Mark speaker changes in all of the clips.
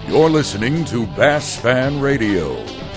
Speaker 1: You're listening to Bass Fan Radio.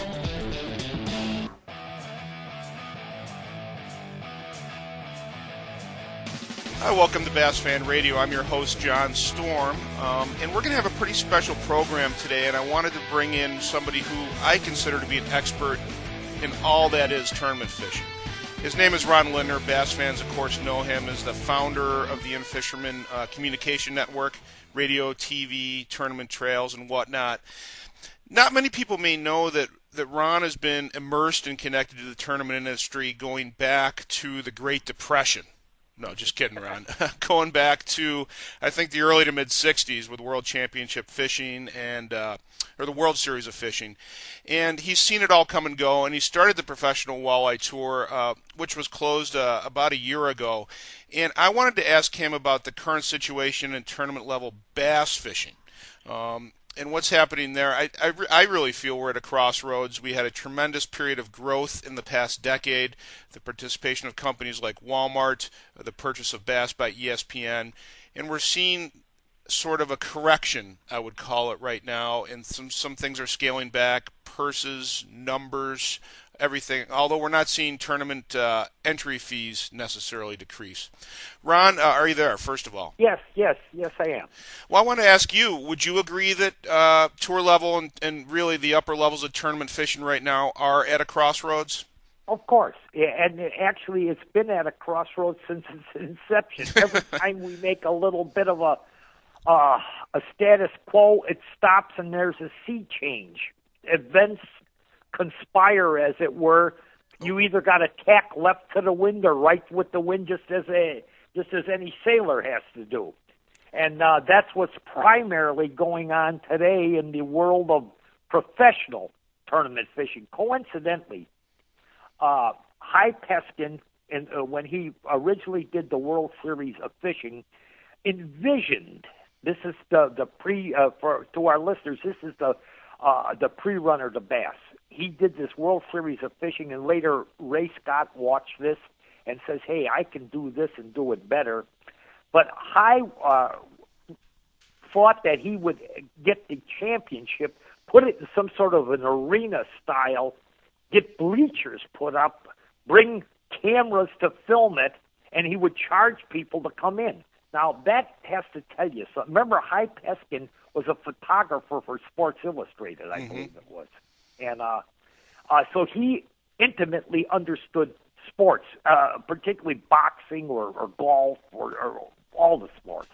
Speaker 2: Hi, welcome to Bass Fan Radio. I'm your host, John Storm, and we're going to have a pretty special program today, and I wanted to bring in somebody who I consider to be an expert in all that is tournament fishing. His name is Ron Lindner. Bass fans, of course, know him as the founder of the In-Fisherman Communication Network, radio, TV, tournament trails, and whatnot. Not many people may know that Ron has been immersed and connected to the tournament industry going back to the Great Depression. No, just kidding, Ron. Going back to, I think, the early to mid-'60s with World Championship Fishing and or the World Series of Fishing. And he's seen it all come and go, and he started the Professional Walleye Tour, which was closed about a year ago. And I wanted to ask him about the current situation in tournament-level bass fishing. And what's happening there. I really feel we're at a crossroads. We had a tremendous period of growth in the past decade, the participation of companies like Walmart, the purchase of Bass by ESPN, and we're seeing sort of a correction, I would call it right now, and some things are scaling back, purses, numbers, everything, although we're not seeing tournament entry fees necessarily decrease. Ron, are you there, first of all?
Speaker 3: Yes, I am.
Speaker 2: Well, I want to ask you, would you agree that tour level and really the upper levels of tournament fishing right now are at a crossroads?
Speaker 3: Of course. Yeah, and actually it's been at a crossroads since its inception. Every time we make a little bit of a status quo, it stops and there's a sea change. Events conspire, as it were. You either got to tack left to the wind or right with the wind, just as any sailor has to do. And that's what's primarily going on today in the world of professional tournament fishing. Coincidentally, Hy Peskin, when he originally did the World Series of Fishing, envisioned, this is the to our listeners, this is the pre-runner to Bass. He did this World Series of Fishing, and later Ray Scott watched this and says, hey, I can do this and do it better. But Hy thought that he would get the championship, put it in some sort of an arena style, get bleachers put up, bring cameras to film it, and he would charge people to come in. Now, that has to tell you something. Remember, Hy Peskin was a photographer for Sports Illustrated, I believe it was. And so he intimately understood sports, particularly boxing or golf or all the sports.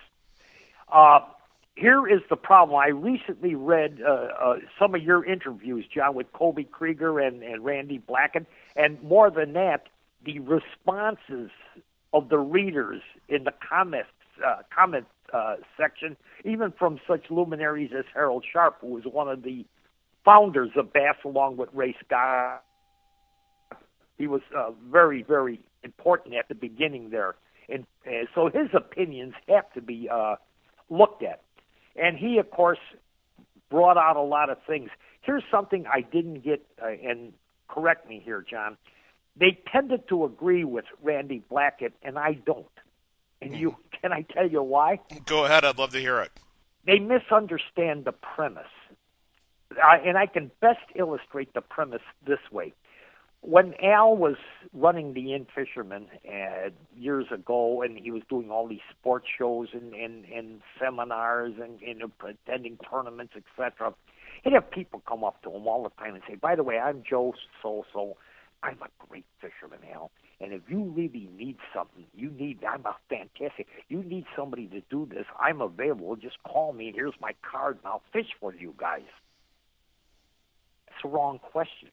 Speaker 3: Here is the problem. I recently read some of your interviews, John, with Kobe Krieger and Randy Blackett, and more than that, the responses of the readers in the comment section, even from such luminaries as Harold Sharp, who was one of the founders of Bass along with Ray Scott. He was very, very important at the beginning there. And so his opinions have to be looked at. And he, of course, brought out a lot of things. Here's something I didn't get, and correct me here, John. They tended to agree with Randy Blackett, and I don't. And can I tell you why?
Speaker 2: Go ahead. I'd love to hear it.
Speaker 3: They misunderstand the premise. And I can best illustrate the premise this way. When Al was running the In-Fisherman years ago, and he was doing all these sports shows and seminars and attending tournaments, etc., he'd have people come up to him all the time and say, by the way, I'm Joe so-so. I'm a great fisherman, Al. And if you really need something, I'm a fantastic, you need somebody to do this, I'm available. Just call me. Here's my card, and I'll fish for you guys. That's the wrong question.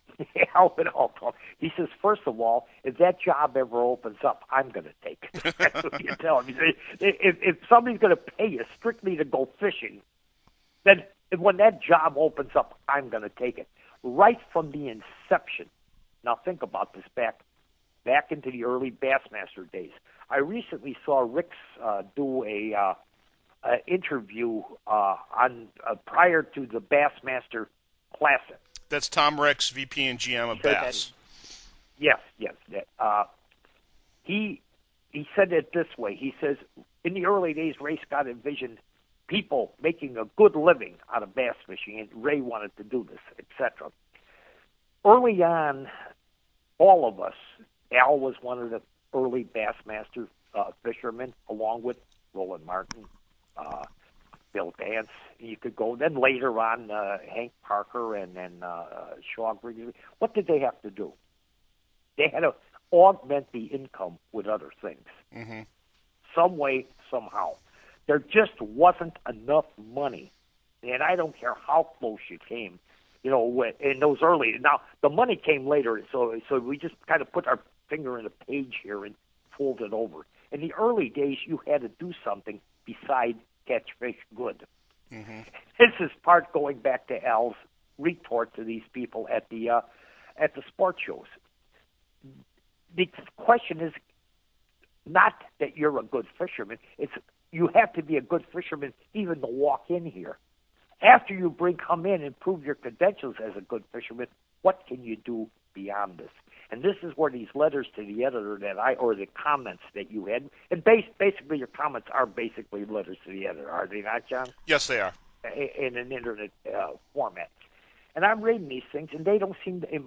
Speaker 3: He says, first of all, if that job ever opens up, I'm going to take it. That's what you tell him. If somebody's going to pay you strictly to go fishing, then when that job opens up, I'm going to take it. Right from the inception. Now think about this back into the early Bassmaster days. I recently saw Rick's do a interview on prior to the Bassmaster Classic.
Speaker 2: That's Tom Ricks, VP and GM of Bass.
Speaker 3: Yes. He said it this way. He says, in the early days, Ray Scott envisioned people making a good living out of bass fishing, and Ray wanted to do this, etc. Early on, all of us, Al was one of the early Bassmaster fishermen, along with Roland Martin, Bill Dance. You could go. Then later on, Hank Parker and then Shaw Griggs. What did they have to do? They had to augment the income with other things. Mm-hmm. Some way, somehow. There just wasn't enough money. And I don't care how close you came, in those early. Now, the money came later, so we just kind of put our finger in the page here and fold it over. In the early days, you had to do something besides catch fish good. Mm-hmm. This is part going back to Al's retort to these people at the sport shows. The question is not that you're a good fisherman. It's you have to be a good fisherman even to walk in here. After you come in and prove your credentials as a good fisherman, what can you do beyond this? And this is where these letters to the editor or the comments that you had, and basically your comments are basically letters to the editor, are they not, John?
Speaker 2: Yes, they are.
Speaker 3: In an internet format. And I'm reading these things, and they don't seem to,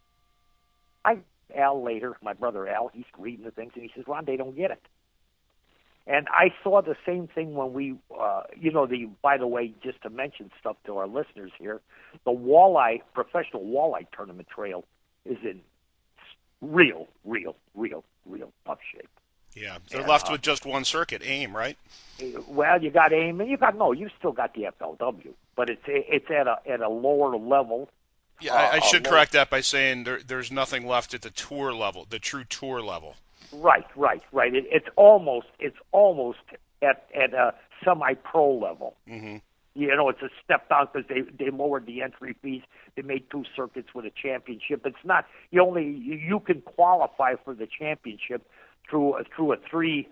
Speaker 3: Al later, my brother Al, he's reading the things, and he says, Ron, they don't get it. And I saw the same thing when we, by the way, just to mention stuff to our listeners here, the professional walleye tournament trail is in real tough shape.
Speaker 2: Yeah, they're left with just one circuit, AIM, right?
Speaker 3: Well, you got AIM, and you still got the FLW, but it's at a lower level.
Speaker 2: Yeah, I should correct that by saying there's nothing left at the tour level, the true tour level. Right. It's almost at a semi-pro level. Mm-hmm. It's a step down because they lowered the entry fees. They made 2 circuits with a championship. It's not you can qualify for the championship through a three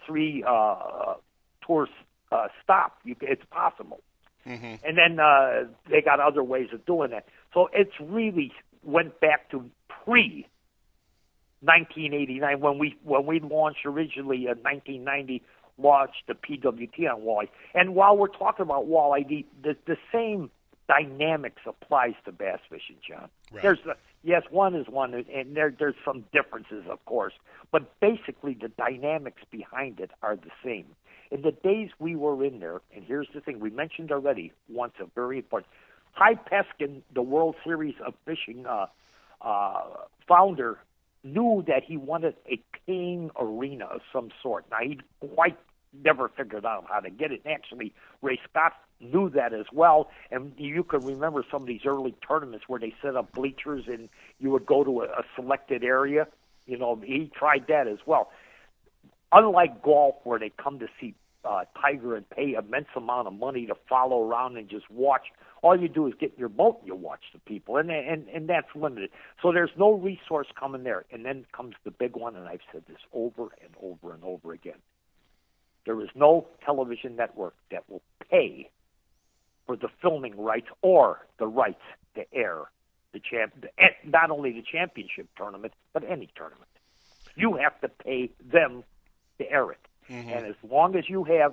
Speaker 2: tour stop. It's possible. Mm-hmm. And then they got other ways of doing that. So it's really went back to pre 1989 when we launched originally in 1990. Launched the PWT on walleye. And while we're talking about walleye, the same dynamics applies to bass fishing, John. Right. One is one, and there's some differences, of course, but basically the dynamics behind it are the same. In the days we were in there, and here's the thing, we mentioned already once a very important, Ty Peskin, the World Series of Fishing founder, knew that he wanted a paying arena of some sort. Now, he quite never figured out how to get it. And actually, Ray Scott knew that as well. And you can remember some of these early tournaments where they set up bleachers and you would go to a selected area. He tried that as well. Unlike golf, where they come to see Tiger and pay immense amount of money to follow around and just watch, all you do is get in your boat and you watch the people, and that's limited. So there's no resource coming there. And then comes the big one, and I've said this over and over and over again. There is no television network that will pay for the filming rights or the rights to air not only the championship tournament, but any tournament. You have to pay them to air it. Mm-hmm. And as long as you have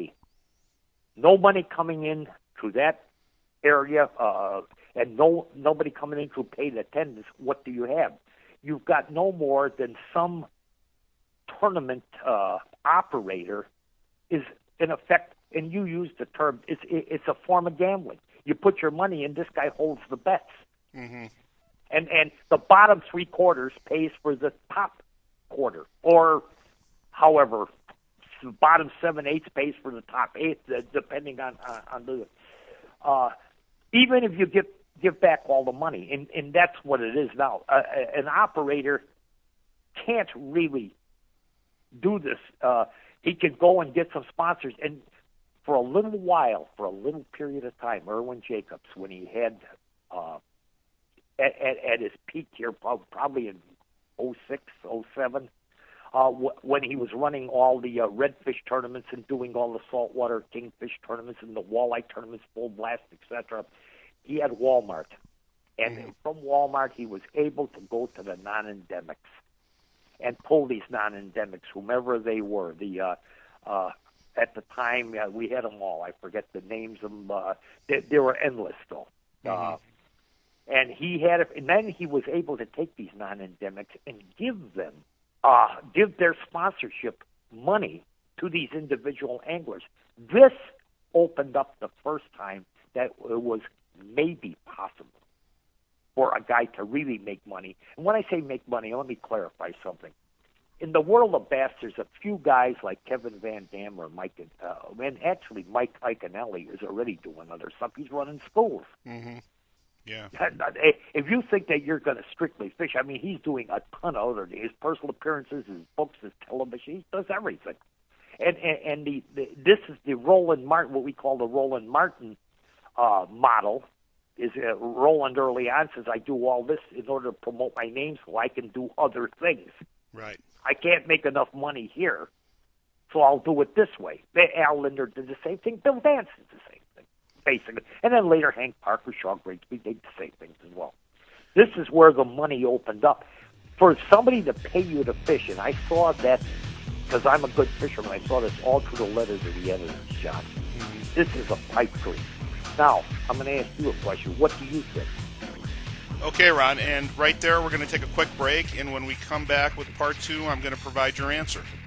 Speaker 2: no money coming in through that area, and nobody coming in to pay the attendance, what do you have? You've got no more than some tournament operator is in effect, and you use the term, it's a form of gambling. You put your money in, this guy holds the bets. Mm-hmm. And the bottom 3 quarters pays for the top quarter, or however, the bottom 7/8 pays for the top 8, depending on the. Even if you give back all the money, and that's what it is now. An operator can't really do this. He can go and get some sponsors, and for a little period of time, Irwin Jacobs, when he had at his peak here, probably in 06, 07, when he was running all the redfish tournaments and doing all the saltwater kingfish tournaments and the walleye tournaments, full blast, etc., he had Walmart. And from Walmart, he was able to go to the non-endemics and pull these non-endemics, whomever they were, the
Speaker 3: at the time. We had them all. I forget the names of them. They were endless, though.
Speaker 2: Mm-hmm.
Speaker 3: And he had it, and then he was able to take these non-endemics and give their sponsorship money to these individual anglers. This opened up the first time that it was maybe possible for a guy to really make money. And when I say make money, let me clarify something. In the world of bass, there's a few guys like Kevin Van Dam or Mike, and actually Mike Iaconelli is already doing other stuff. He's running schools.
Speaker 2: Mm-hmm. Yeah.
Speaker 3: If you think that you're going to strictly fish, I mean, he's doing a ton of other things. His personal appearances, his books, his television, he does everything. And this is the Roland Martin, what we call the Roland Martin model. Is Roland early on says, I do all this in order to promote my name so I can do other things.
Speaker 2: Right.
Speaker 3: I can't make enough money here, so I'll do it this way. Al Lindner did the same thing. Bill Dance did the same thing, basically. And then later Hank Parker, Shaw Grigsby did the same things as well. This is where the money opened up. For somebody to pay you to fish, and I saw that because I'm a good fisherman, I saw this all through the letters of the editors, John. This is a pipe dream. Now, I'm going to ask you a question. What do you think?
Speaker 2: Okay, Ron, and right there we're going to take a quick break, and when we come back with part 2, I'm going to provide your answer.